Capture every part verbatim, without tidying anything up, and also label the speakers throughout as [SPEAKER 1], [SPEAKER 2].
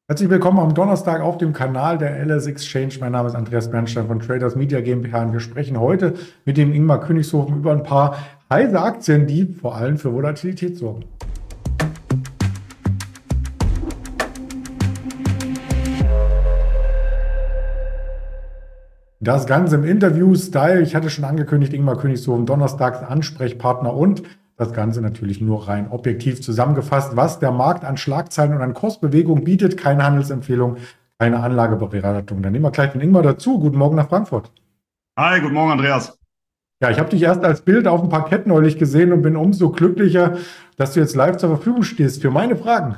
[SPEAKER 1] Herzlich willkommen am Donnerstag auf dem Kanal der L S Exchange. Mein Name ist Andreas Bernstein von Traders Media GmbH und wir sprechen heute mit dem Ingmar Königshofen über ein paar heiße Aktien, die vor allem für Volatilität sorgen. Das Ganze im Interview-Style. Ich hatte schon angekündigt, Ingmar Königshofen, Donnerstags Ansprechpartner und das Ganze natürlich nur rein objektiv zusammengefasst, was der Markt an Schlagzeilen und an Kursbewegung bietet. Keine Handelsempfehlung, keine Anlageberatung. Dann nehmen wir gleich den Ingmar dazu. Guten Morgen nach Frankfurt.
[SPEAKER 2] Hi, guten Morgen, Andreas.
[SPEAKER 1] Ja, ich habe dich erst als Bild auf dem Parkett neulich gesehen und bin umso glücklicher, dass du jetzt live zur Verfügung stehst für meine Fragen.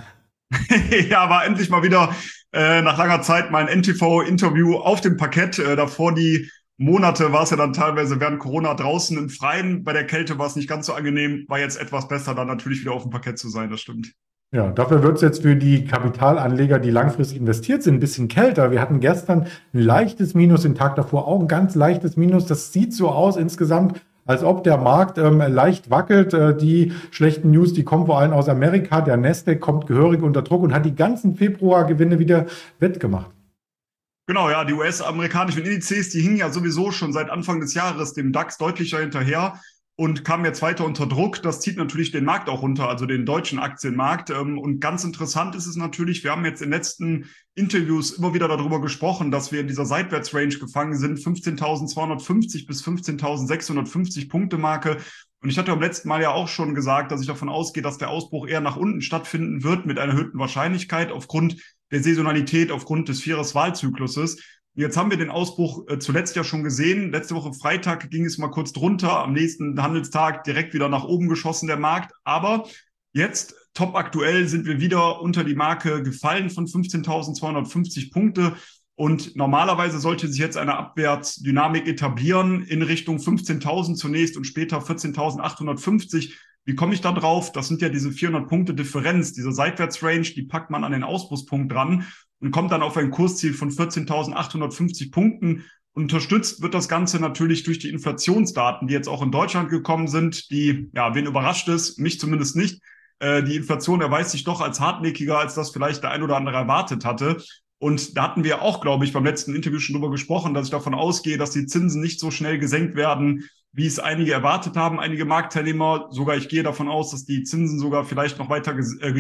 [SPEAKER 2] Ja, war endlich mal wieder äh, nach langer Zeit mein N T V-Interview auf dem Parkett. Äh, davor die Monate war es ja dann teilweise während Corona draußen im Freien. Bei der Kälte war es nicht ganz so angenehm. War jetzt etwas besser, dann natürlich wieder auf dem Parkett zu sein, das stimmt.
[SPEAKER 1] Ja, dafür wird es jetzt für die Kapitalanleger, die langfristig investiert sind, ein bisschen kälter. Wir hatten gestern ein leichtes Minus, den Tag davor auch ein ganz leichtes Minus. Das sieht so aus insgesamt, als ob der Markt ähm, leicht wackelt. Äh, die schlechten News, die kommen vor allem aus Amerika. Der Nasdaq kommt gehörig unter Druck und hat die ganzen Februargewinne wieder wettgemacht.
[SPEAKER 2] Genau, ja, die U S-amerikanischen Indizes, die hingen ja sowieso schon seit Anfang des Jahres dem DAX deutlicher hinterher und kamen jetzt weiter unter Druck. Das zieht natürlich den Markt auch runter, also den deutschen Aktienmarkt. Und ganz interessant ist es natürlich, wir haben jetzt in den letzten Interviews immer wieder darüber gesprochen, dass wir in dieser Seitwärtsrange gefangen sind, fünfzehntausendzweihundertfünfzig bis fünfzehntausendsechshundertfünfzig Punkte Marke. Und ich hatte beim letzten Mal ja auch schon gesagt, dass ich davon ausgehe, dass der Ausbruch eher nach unten stattfinden wird mit einer erhöhten Wahrscheinlichkeit aufgrund der Saisonalität, aufgrund des Vierjahreswahlzykluses. Jetzt haben wir den Ausbruch äh, zuletzt ja schon gesehen. Letzte Woche Freitag ging es mal kurz drunter, am nächsten Handelstag direkt wieder nach oben geschossen der Markt. Aber jetzt, top aktuell, sind wir wieder unter die Marke gefallen von fünfzehntausendzweihundertfünfzig Punkte. Und normalerweise sollte sich jetzt eine Abwärtsdynamik etablieren in Richtung fünfzehntausend zunächst und später vierzehntausendachthundertfünfzig. Wie komme ich da drauf? Das sind ja diese vierhundert Punkte Differenz, diese Seitwärtsrange, die packt man an den Ausbruchspunkt dran und kommt dann auf ein Kursziel von vierzehntausendachthundertfünfzig Punkten. Unterstützt wird das Ganze natürlich durch die Inflationsdaten, die jetzt auch in Deutschland gekommen sind, die, ja, wen überrascht es, mich zumindest nicht. Äh, die Inflation erweist sich doch als hartnäckiger, als das vielleicht der ein oder andere erwartet hatte. Und da hatten wir auch, glaube ich, beim letzten Interview schon drüber gesprochen, dass ich davon ausgehe, dass die Zinsen nicht so schnell gesenkt werden, wie es einige erwartet haben, einige Marktteilnehmer. Sogar ich gehe davon aus, dass die Zinsen sogar vielleicht noch weiter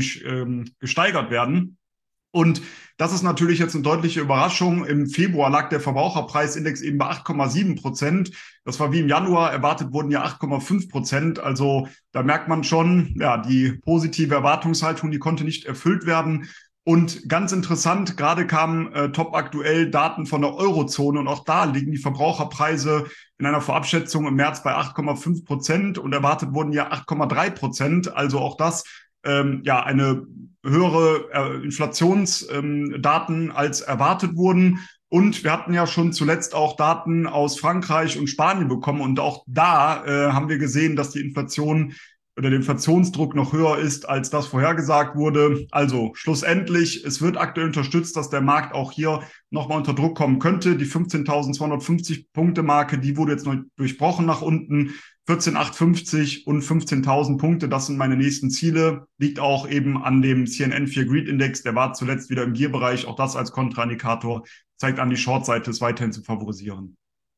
[SPEAKER 2] gesteigert werden. Und das ist natürlich jetzt eine deutliche Überraschung. Im Februar lag der Verbraucherpreisindex eben bei acht Komma sieben Prozent. Das war wie im Januar. Erwartet wurden ja acht Komma fünf Prozent. Also da merkt man schon, ja, die positive Erwartungshaltung, die konnte nicht erfüllt werden. Und ganz interessant, gerade kamen äh, top aktuell Daten von der Eurozone und auch da liegen die Verbraucherpreise in einer Vorabschätzung im März bei acht Komma fünf Prozent und erwartet wurden ja acht Komma drei Prozent. Also auch das ähm, ja eine höhere äh, Inflationsdaten ähm, als erwartet wurden. Und wir hatten ja schon zuletzt auch Daten aus Frankreich und Spanien bekommen und auch da äh, haben wir gesehen, dass die Inflation oder der Inflationsdruck noch höher ist, als das vorhergesagt wurde. Also schlussendlich, es wird aktuell unterstützt, dass der Markt auch hier nochmal unter Druck kommen könnte. Die fünfzehntausendzweihundertfünfzig Punkte Marke, die wurde jetzt noch durchbrochen nach unten. vierzehntausendachthundertfünfzig und fünfzehntausend Punkte, das sind meine nächsten Ziele. Liegt auch eben an dem C N N vier Greed Index, der war zuletzt wieder im Gier-Bereich. Auch das als Kontraindikator zeigt an, die Short-Seite ist weiterhin zu favorisieren.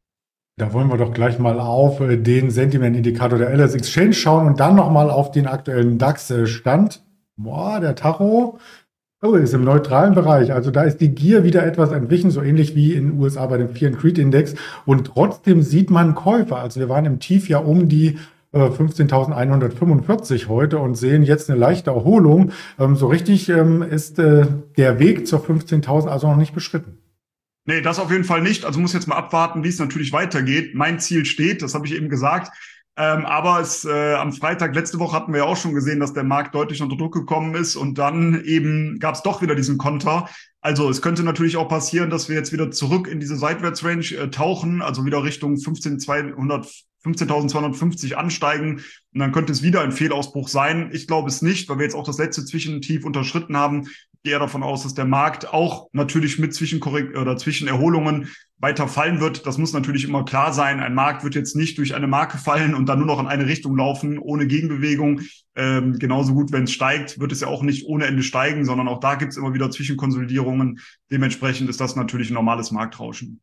[SPEAKER 1] Da wollen wir doch gleich mal auf den Sentiment-Indikator der L S Exchange schauen und dann nochmal auf den aktuellen DAX-Stand. Boah, der Tacho oh, ist im neutralen Bereich. Also da ist die Gier wieder etwas entwichen, so ähnlich wie in den U S A bei dem Fear and Greed Index. Und trotzdem sieht man Käufer. Also wir waren im Tief ja um die äh, fünfzehntausendeinhundertfünfundvierzig heute und sehen jetzt eine leichte Erholung. Ähm, so richtig ähm, ist äh, der Weg zur fünfzehntausend also noch nicht beschritten.
[SPEAKER 2] Nee, das auf jeden Fall nicht. Also muss jetzt mal abwarten, wie es natürlich weitergeht. Mein Ziel steht, das habe ich eben gesagt. Ähm, aber es äh, am Freitag, letzte Woche hatten wir ja auch schon gesehen, dass der Markt deutlich unter Druck gekommen ist und dann eben gab es doch wieder diesen Konter. Also es könnte natürlich auch passieren, dass wir jetzt wieder zurück in diese Seitwärtsrange äh, tauchen, also wieder Richtung fünfzehntausendzweihundertfünfzig ansteigen und dann könnte es wieder ein Fehlausbruch sein. Ich glaube es nicht, weil wir jetzt auch das letzte Zwischentief unterschritten haben. gehe davon aus, dass der Markt auch natürlich mit Zwischenkorrekt oder Zwischenerholungen weiter fallen wird. Das muss natürlich immer klar sein. Ein Markt wird jetzt nicht durch eine Marke fallen und dann nur noch in eine Richtung laufen, ohne Gegenbewegung. Ähm, genauso gut, wenn es steigt, wird es ja auch nicht ohne Ende steigen, sondern auch da gibt es immer wieder Zwischenkonsolidierungen. Dementsprechend ist das natürlich ein normales Marktrauschen.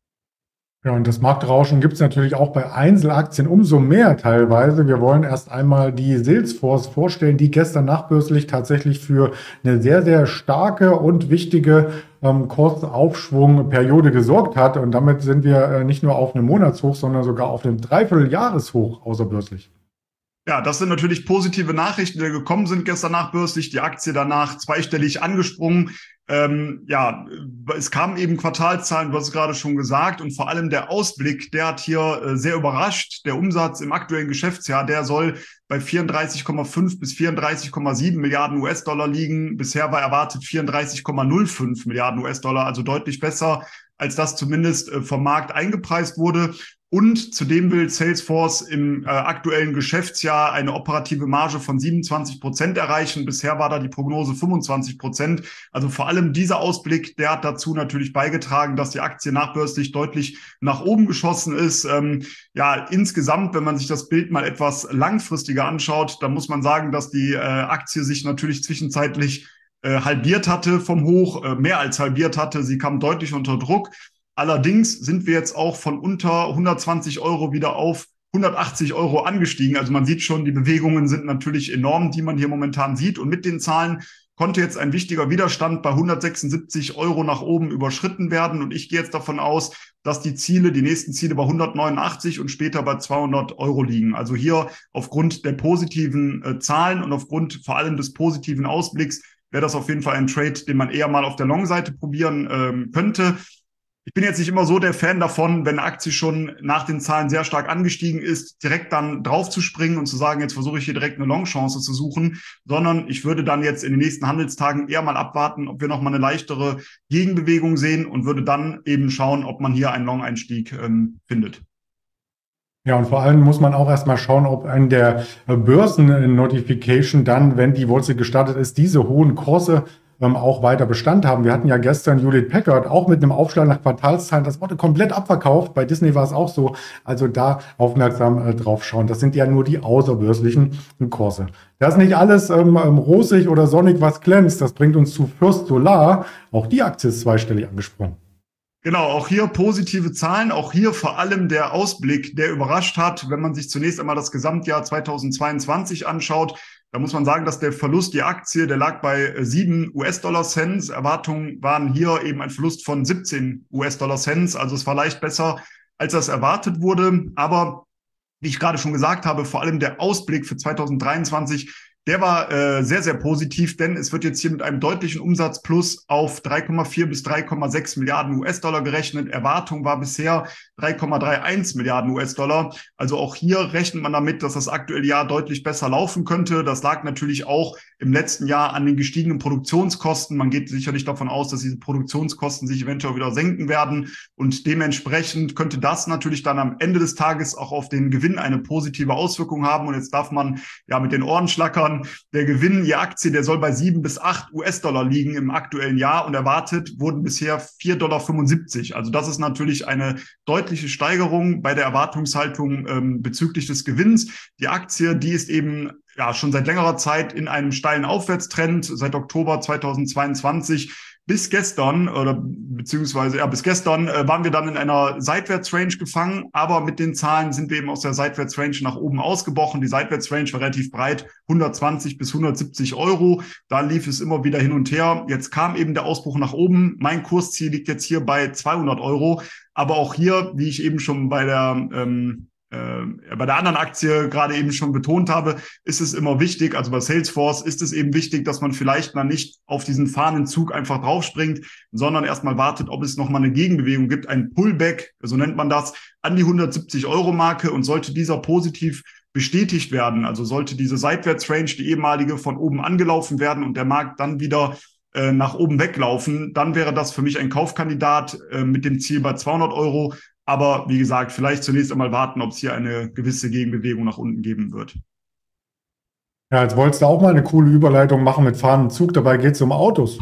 [SPEAKER 1] Ja, und das Marktrauschen gibt es natürlich auch bei Einzelaktien umso mehr teilweise. Wir wollen erst einmal die Salesforce vorstellen, die gestern nachbörslich tatsächlich für eine sehr, sehr starke und wichtige ähm, Kursaufschwungperiode gesorgt hat. Und damit sind wir äh, nicht nur auf einem Monatshoch, sondern sogar auf einem Dreivierteljahreshoch außerbörslich.
[SPEAKER 2] Ja, das sind natürlich positive Nachrichten, die gekommen sind gestern nachbörslich. Die Aktie danach zweistellig angesprungen. Ähm, ja, es kamen eben Quartalszahlen, du hast es gerade schon gesagt, und vor allem der Ausblick, der hat hier äh, sehr überrascht. Der Umsatz im aktuellen Geschäftsjahr, der soll bei vierunddreißig Komma fünf bis vierunddreißig Komma sieben Milliarden U S-Dollar liegen. Bisher war erwartet vierunddreißig Komma null fünf Milliarden U S-Dollar, also deutlich besser, als das zumindest äh, vom Markt eingepreist wurde. Und zudem will Salesforce im äh, aktuellen Geschäftsjahr eine operative Marge von siebenundzwanzig Prozent erreichen. Bisher war da die Prognose fünfundzwanzig Prozent. Also vor allem dieser Ausblick, der hat dazu natürlich beigetragen, dass die Aktie nachbörslich deutlich nach oben geschossen ist. Ähm, ja, insgesamt, wenn man sich das Bild mal etwas langfristiger anschaut, dann muss man sagen, dass die äh, Aktie sich natürlich zwischenzeitlich äh, halbiert hatte vom Hoch, äh, mehr als halbiert hatte. Sie kam deutlich unter Druck. Allerdings sind wir jetzt auch von unter hundertzwanzig Euro wieder auf hundertachtzig Euro angestiegen. Also man sieht schon, die Bewegungen sind natürlich enorm, die man hier momentan sieht. Und mit den Zahlen konnte jetzt ein wichtiger Widerstand bei hundertsechsundsiebzig Euro nach oben überschritten werden. Und ich gehe jetzt davon aus, dass die Ziele, die nächsten Ziele bei hundertneunundachtzig und später bei zweihundert Euro liegen. Also hier aufgrund der positiven äh, Zahlen und aufgrund vor allem des positiven Ausblicks wäre das auf jeden Fall ein Trade, den man eher mal auf der Long-Seite probieren ähm, könnte. Ich bin jetzt nicht immer so der Fan davon, wenn eine Aktie schon nach den Zahlen sehr stark angestiegen ist, direkt dann drauf zu springen und zu sagen, jetzt versuche ich hier direkt eine Long-Chance zu suchen, sondern ich würde dann jetzt in den nächsten Handelstagen eher mal abwarten, ob wir nochmal eine leichtere Gegenbewegung sehen und würde dann eben schauen, ob man hier einen Long-Einstieg ähm, findet.
[SPEAKER 1] Ja, und vor allem muss man auch erstmal schauen, ob an der Börsen-Notification dann, wenn die Wurzel gestartet ist, diese hohen Kurse ähm, auch weiter Bestand haben. Wir hatten ja gestern Hewlett Packard auch mit einem Aufschlag nach Quartalszahlen. Das wurde komplett abverkauft. Bei Disney war es auch so. Also da aufmerksam äh, drauf schauen. Das sind ja nur die außerbörslichen Kurse. Das ist nicht alles ähm, rosig oder sonnig, was glänzt. Das bringt uns zu First Solar. Auch die Aktie ist zweistellig angesprungen.
[SPEAKER 2] Genau, auch hier positive Zahlen, auch hier vor allem der Ausblick, der überrascht hat. Wenn man sich zunächst einmal das Gesamtjahr zweitausendzweiundzwanzig anschaut, da muss man sagen, dass der Verlust der Aktie, der lag bei sieben US-Dollar-Cents. Erwartungen waren hier eben ein Verlust von siebzehn US-Dollar-Cents. Also es war leicht besser, als das erwartet wurde. Aber wie ich gerade schon gesagt habe, vor allem der Ausblick für zweitausenddreiundzwanzig, der war äh, sehr, sehr positiv, denn es wird jetzt hier mit einem deutlichen Umsatzplus auf drei Komma vier bis drei Komma sechs Milliarden US-Dollar gerechnet. Erwartung war bisher drei Komma einunddreißig Milliarden US-Dollar. Also auch hier rechnet man damit, dass das aktuelle Jahr deutlich besser laufen könnte. Das lag natürlich auch im letzten Jahr an den gestiegenen Produktionskosten. Man geht sicherlich davon aus, dass diese Produktionskosten sich eventuell wieder senken werden. Und dementsprechend könnte das natürlich dann am Ende des Tages auch auf den Gewinn eine positive Auswirkung haben. Und jetzt darf man ja mit den Ohren schlackern. Der Gewinn je Aktie, der soll bei sieben bis acht US-Dollar liegen im aktuellen Jahr und erwartet wurden bisher vier Komma fünfundsiebzig Dollar. Also das ist natürlich eine deutliche Steigerung bei der Erwartungshaltung ähm, bezüglich des Gewinns. Die Aktie, die ist eben ja schon seit längerer Zeit in einem steilen Aufwärtstrend, seit Oktober zweitausendzweiundzwanzig. Bis gestern, oder beziehungsweise ja, bis gestern äh, waren wir dann in einer Seitwärtsrange gefangen, aber mit den Zahlen sind wir eben aus der Seitwärtsrange nach oben ausgebrochen. Die Seitwärtsrange war relativ breit, hundertzwanzig bis hundertsiebzig Euro. Da lief es immer wieder hin und her. Jetzt kam eben der Ausbruch nach oben. Mein Kursziel liegt jetzt hier bei zweihundert Euro. Aber auch hier, wie ich eben schon bei der ähm, Äh, bei der anderen Aktie gerade eben schon betont habe, ist es immer wichtig, also bei Salesforce ist es eben wichtig, dass man vielleicht mal nicht auf diesen fahrenden Zug einfach draufspringt, sondern erstmal wartet, ob es nochmal eine Gegenbewegung gibt, ein Pullback, so nennt man das, an die hundertsiebzig Euro Marke, und sollte dieser positiv bestätigt werden, also sollte diese Seitwärtsrange, die ehemalige, von oben angelaufen werden und der Markt dann wieder äh, nach oben weglaufen, dann wäre das für mich ein Kaufkandidat äh, mit dem Ziel bei zweihundert Euro. Aber wie gesagt, vielleicht zunächst einmal warten, ob es hier eine gewisse Gegenbewegung nach unten geben wird.
[SPEAKER 1] Ja, jetzt wolltest du auch mal eine coole Überleitung machen mit fahrenden Zug, dabei geht es um Autos.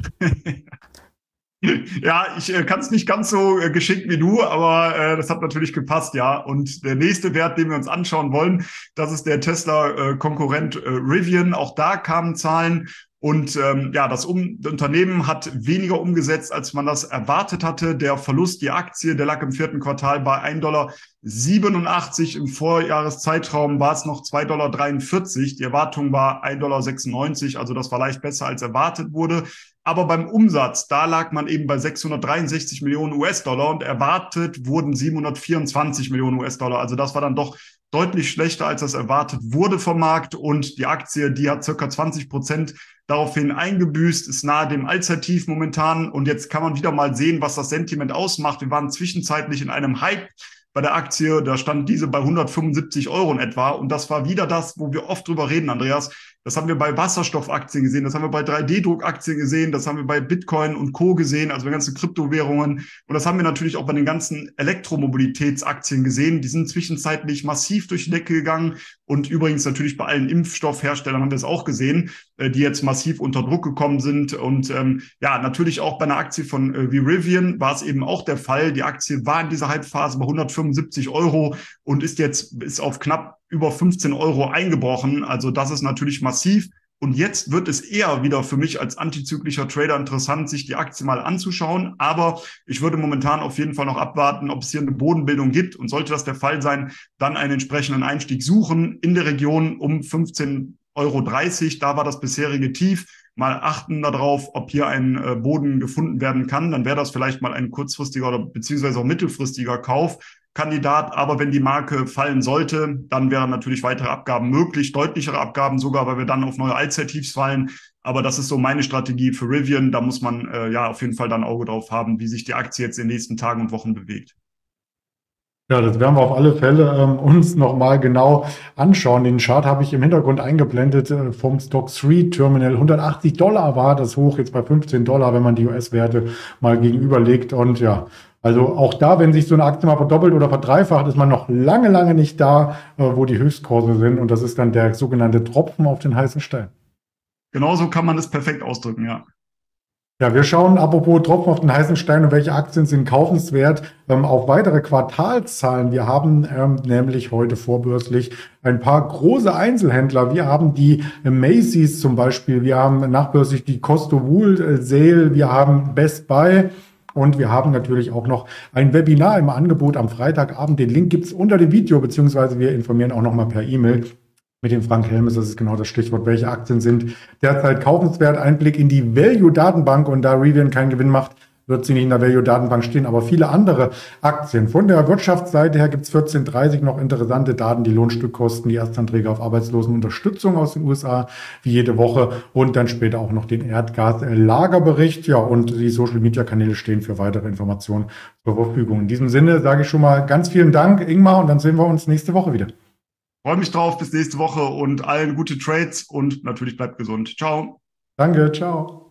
[SPEAKER 2] Ja, ich äh, kann es nicht ganz so äh, geschickt wie du, aber äh, das hat natürlich gepasst, ja. Und der nächste Wert, den wir uns anschauen wollen, das ist der Tesla-Konkurrent äh, Rivian. Auch da kamen Zahlen. Und ähm, ja, das um Unternehmen hat weniger umgesetzt, als man das erwartet hatte. Der Verlust, die Aktie, der lag im vierten Quartal bei ein Komma siebenundachtzig Dollar. Im Vorjahreszeitraum war es noch zwei Komma dreiundvierzig Dollar. Die Erwartung war ein Komma sechsundneunzig Dollar, also das war leicht besser, als erwartet wurde. Aber beim Umsatz, da lag man eben bei sechshundertdreiundsechzig Millionen U S-Dollar und erwartet wurden siebenhundertvierundzwanzig Millionen U S-Dollar. Also das war dann doch deutlich schlechter, als das erwartet wurde vom Markt. Und die Aktie, die hat circa zwanzig Prozent daraufhin eingebüßt, ist nahe dem Allzeittief momentan. Und jetzt kann man wieder mal sehen, was das Sentiment ausmacht. Wir waren zwischenzeitlich in einem Hype bei der Aktie, da stand diese bei hundertfünfundsiebzig Euro in etwa. Und das war wieder das, wo wir oft drüber reden, Andreas. Das haben wir bei Wasserstoffaktien gesehen, das haben wir bei drei D Druckaktien gesehen, das haben wir bei Bitcoin und Co. gesehen, also bei ganzen Kryptowährungen. Und das haben wir natürlich auch bei den ganzen Elektromobilitätsaktien gesehen. Die sind zwischenzeitlich massiv durch die Decke gegangen. Und übrigens natürlich bei allen Impfstoffherstellern haben wir es auch gesehen, die jetzt massiv unter Druck gekommen sind. Und ähm, ja, natürlich auch bei einer Aktie von äh, wie Rivian war es eben auch der Fall. Die Aktie war in dieser Hypephase bei hundertfünfundsiebzig Euro und ist jetzt ist auf knapp über fünfzehn Euro eingebrochen. Also das ist natürlich massiv. Und jetzt wird es eher wieder für mich als antizyklischer Trader interessant, sich die Aktie mal anzuschauen. Aber ich würde momentan auf jeden Fall noch abwarten, ob es hier eine Bodenbildung gibt. Und sollte das der Fall sein, dann einen entsprechenden Einstieg suchen in der Region um fünfzehn Euro dreißig. Da war das bisherige Tief. Mal achten darauf, ob hier ein äh, Boden gefunden werden kann. Dann wäre das vielleicht mal ein kurzfristiger oder beziehungsweise auch mittelfristiger Kaufkandidat. Aber wenn die Marke fallen sollte, dann wären natürlich weitere Abgaben möglich, deutlichere Abgaben sogar, weil wir dann auf neue Allzeittiefs fallen. Aber das ist so meine Strategie für Rivian. Da muss man äh, ja auf jeden Fall dann ein Auge drauf haben, wie sich die Aktie jetzt in den nächsten Tagen und Wochen bewegt.
[SPEAKER 1] Ja, das werden wir auf alle Fälle ähm, uns nochmal genau anschauen. Den Chart habe ich im Hintergrund eingeblendet äh, vom Stock drei Terminal. hundertachtzig Dollar war das hoch, jetzt bei fünfzehn Dollar, wenn man die U S-Werte mal gegenüberlegt. Und ja, also auch da, wenn sich so eine Aktie mal verdoppelt oder verdreifacht, ist man noch lange, lange nicht da, äh, wo die Höchstkurse sind. Und das ist dann der sogenannte Tropfen auf den heißen Stein.
[SPEAKER 2] Genauso kann man das perfekt ausdrücken, ja.
[SPEAKER 1] Ja, wir schauen, apropos Tropfen auf den heißen Stein und welche Aktien sind kaufenswert, ähm, auf weitere Quartalszahlen. Wir haben ähm, nämlich heute vorbörslich ein paar große Einzelhändler. Wir haben die äh, Macy's zum Beispiel, wir haben nachbörslich die Costco Wholesale, wir haben Best Buy. Und wir haben natürlich auch noch ein Webinar im Angebot am Freitagabend. Den Link gibt's unter dem Video, beziehungsweise wir informieren auch nochmal per E-Mail. Mit dem Frank Helmes, das ist genau das Stichwort, welche Aktien sind derzeit kaufenswert. Einblick in die Value-Datenbank, und da Rivian keinen Gewinn macht, wird sie nicht in der Value-Datenbank stehen, aber viele andere Aktien. Von der Wirtschaftsseite her gibt es vierzehn Uhr dreißig noch interessante Daten, die Lohnstückkosten, die Erstanträge auf Arbeitslosenunterstützung aus den U S A, wie jede Woche, und dann später auch noch den Erdgas-Lagerbericht. Ja, und die Social-Media-Kanäle stehen für weitere Informationen zur Verfügung. In diesem Sinne sage ich schon mal ganz vielen Dank, Ingmar, und dann sehen wir uns nächste Woche wieder.
[SPEAKER 2] Freue mich drauf, bis nächste Woche und allen gute Trades und natürlich bleibt gesund. Ciao.
[SPEAKER 1] Danke, ciao.